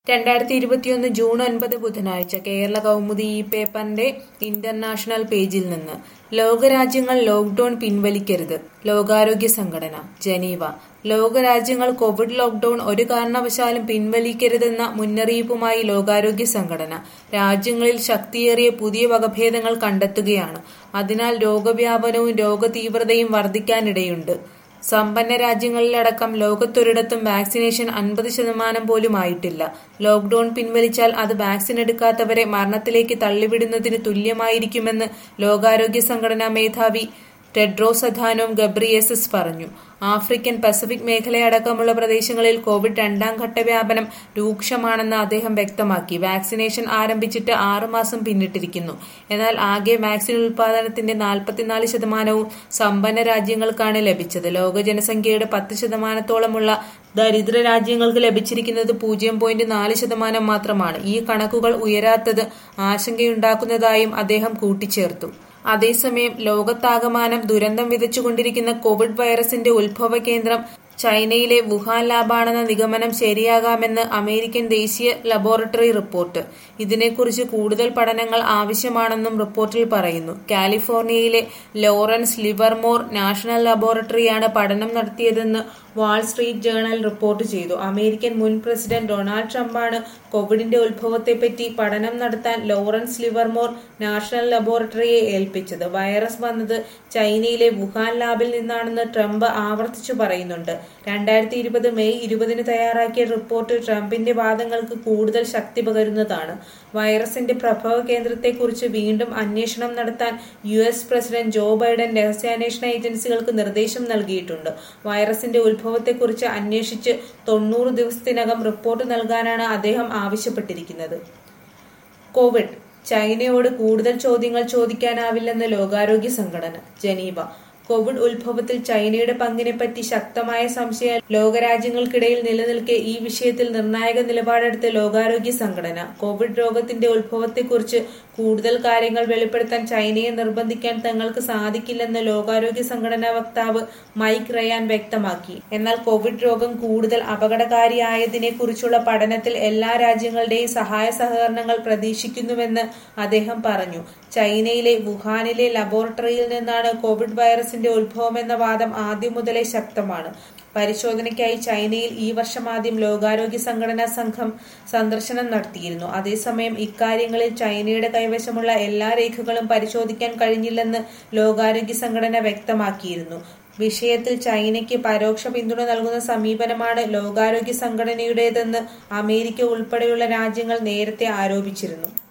2021 June 9 ബുധനാഴ്ച കേരള കൗമുദി ഈ പേപ്പറിന്റെ ഇന്റർനാഷണൽ പേജിൽ നിന്ന് ലോകരാജ്യങ്ങൾ ലോക്ഡൌൺ പിൻവലിക്കരുത്. ലോകാരോഗ്യ സംഘടന ജനീവ. ലോകരാജ്യങ്ങൾ കോവിഡ് ലോക്ഡൌൺ ഒരു കാരണവശാലും പിൻവലിക്കരുതെന്ന മുന്നറിയിപ്പുമായി ലോകാരോഗ്യ സംഘടന. രാജ്യങ്ങളിൽ ശക്തിയേറിയ പുതിയ വകഭേദങ്ങൾ കണ്ടെത്തുകയാണ്. അതിനാൽ രോഗവ്യാപനവും രോഗതീവ്രതയും വർദ്ധിക്കാനിടയുണ്ട്. സമ്പന്ന രാജ്യങ്ങളിലടക്കം ലോകത്തൊരിടത്തും വാക്സിനേഷൻ 50% പോലും ആയിട്ടില്ല. ലോക്ഡൌൺ പിൻവലിച്ചാൽ അത് വാക്സിൻ എടുക്കാത്തവരെ മരണത്തിലേക്ക് തള്ളിവിടുന്നതിന് തുല്യമായിരിക്കുമെന്ന് ലോകാരോഗ്യ സംഘടനാ മേധാവി ടെഡ്രോസ് അഥാനോം ഗബ്രിയേസസ് പറഞ്ഞു. ആഫ്രിക്കൻ പസഫിക് മേഖലയടക്കമുള്ള പ്രദേശങ്ങളിൽ കോവിഡ് രണ്ടാം ഘട്ട വ്യാപനം രൂക്ഷമാണെന്ന് അദ്ദേഹം വ്യക്തമാക്കി. വാക്സിനേഷൻ ആരംഭിച്ചിട്ട് 6 മാസം പിന്നിട്ടിരിക്കുന്നു. എന്നാൽ ആകെ വാക്സിൻ ഉൽപാദനത്തിന്റെ 44% സമ്പന്ന രാജ്യങ്ങൾക്കാണ് ലഭിച്ചത്. ലോക ജനസംഖ്യയുടെ 10%-ഓളമുള്ള ദരിദ്ര രാജ്യങ്ങൾക്ക് ലഭിച്ചിരിക്കുന്നത് 0.4% മാത്രമാണ്. ഈ കണക്കുകൾ ഉയരാത്തത് ആശങ്കയുണ്ടാക്കുന്നതായും അദ്ദേഹം കൂട്ടിച്ചേർത്തു. അതേസമയം ലോകത്താകമാനം ദുരന്തം വിതച്ചുകൊണ്ടിരിക്കുന്ന കോവിഡ് വൈറസിന്റെ ഉത്ഭവ കേന്ദ്രം ചൈനയിലെ വുഹാൻ ലാബാണെന്ന നിഗമനം ശരിയാകാമെന്ന് അമേരിക്കൻ ദേശീയ ലബോറട്ടറി റിപ്പോർട്ട്. ഇതിനെക്കുറിച്ച് കൂടുതൽ പഠനങ്ങൾ ആവശ്യമാണെന്നും റിപ്പോർട്ടിൽ പറയുന്നു. കാലിഫോർണിയയിലെ ലോറൻസ് ലിവർമോർ നാഷണൽ ലബോറട്ടറിയാണ് പഠനം നടത്തിയതെന്ന് വാൾ സ്ട്രീറ്റ് ജേണൽ റിപ്പോർട്ട് ചെയ്തു. അമേരിക്കൻ മുൻ പ്രസിഡന്റ് ഡൊണാൾഡ് ട്രംപാണ് കോവിഡിന്റെ ഉത്ഭവത്തെപ്പറ്റി പഠനം നടത്താൻ ലോറൻസ് ലിവർമോർ നാഷണൽ ലബോറട്ടറിയെ ഏൽപ്പിച്ചത്. വൈറസ് വന്നത് ചൈനയിലെ വുഹാൻ ലാബിൽ നിന്നാണെന്ന് ട്രംപ് ആവർത്തിച്ചു പറയുന്നുണ്ട്. 2020 മെയ് 20 തയ്യാറാക്കിയ റിപ്പോർട്ട് ട്രംപിന്റെ വാദങ്ങൾക്ക് കൂടുതൽ ശക്തി പകരുന്നതാണ്. വൈറസിന്റെ പ്രഭവ കേന്ദ്രത്തെക്കുറിച്ച് വീണ്ടും അന്വേഷണം നടത്താൻ US പ്രസിഡന്റ് ജോ ബൈഡൻ രഹസ്യാന്വേഷണ ഏജൻസികൾക്ക് നിർദ്ദേശം നൽകിയിട്ടുണ്ട്. വൈറസിന്റെ ഉത്ഭവത്തെക്കുറിച്ച് അന്വേഷിച്ച് 90 ദിവസത്തിനകം റിപ്പോർട്ട് നൽകാനാണ് അദ്ദേഹം ആവശ്യപ്പെട്ടിരിക്കുന്നത്. കോവിഡ് ചൈനയോട് കൂടുതൽ ചോദ്യങ്ങൾ ചോദിക്കാനാവില്ലെന്ന് ലോകാരോഗ്യ സംഘടന ജനീവ. കോവിഡ് ഉത്ഭവത്തിൽ ചൈനയുടെ പങ്കിനെപ്പറ്റി ശക്തമായ സംശയം ലോകരാജ്യങ്ങൾക്കിടയിൽ നിലനിൽക്കെ ഈ വിഷയത്തിൽ നിർണായക നിലപാടെടുത്ത് ലോകാരോഗ്യ സംഘടന. കോവിഡ് രോഗത്തിന്റെ ഉത്ഭവത്തെക്കുറിച്ച് കൂടുതൽ കാര്യങ്ങൾ വെളിപ്പെടുത്താൻ ചൈനയെ നിർബന്ധിക്കാൻ തങ്ങൾക്ക് സാധിക്കില്ലെന്ന് ലോകാരോഗ്യ സംഘടനാ വക്താവ് മൈക്ക് റയാൻ വ്യക്തമാക്കി. എന്നാൽ കോവിഡ് രോഗം കൂടുതൽ അപകടകാരിയായതിനെക്കുറിച്ചുള്ള പഠനത്തിൽ എല്ലാ രാജ്യങ്ങളുടെയും സഹായ സഹകരണങ്ങൾ പ്രതീക്ഷിക്കുന്നുവെന്ന് അദ്ദേഹം പറഞ്ഞു. ചൈനയിലെ വുഹാനിലെ ലബോറട്ടറിയിൽ നിന്നാണ് കോവിഡ് വൈറസിന്റെ ഉത്ഭവമെന്ന വാദം ആദ്യം മുതലേ ശക്തമാണ്. പരിശോധനയ്ക്കായി ചൈനയിൽ ഈ വർഷം ആദ്യം ലോകാരോഗ്യ സംഘടനാ സംഘം സന്ദർശനം നടത്തിയിരുന്നു. അതേസമയം ഇക്കാര്യങ്ങളിൽ ചൈനയുടെ കൈവശമുള്ള എല്ലാ രേഖകളും പരിശോധിക്കാൻ കഴിഞ്ഞില്ലെന്ന് ലോകാരോഗ്യ സംഘടന വ്യക്തമാക്കിയിരുന്നു. വിഷയത്തിൽ ചൈനയ്ക്ക് പരോക്ഷ പിന്തുണ നൽകുന്ന സമീപനമാണ് ലോകാരോഗ്യ സംഘടനയുടേതെന്ന് അമേരിക്ക ഉൾപ്പെടെയുള്ള രാജ്യങ്ങൾ നേരത്തെ ആരോപിച്ചിരുന്നു.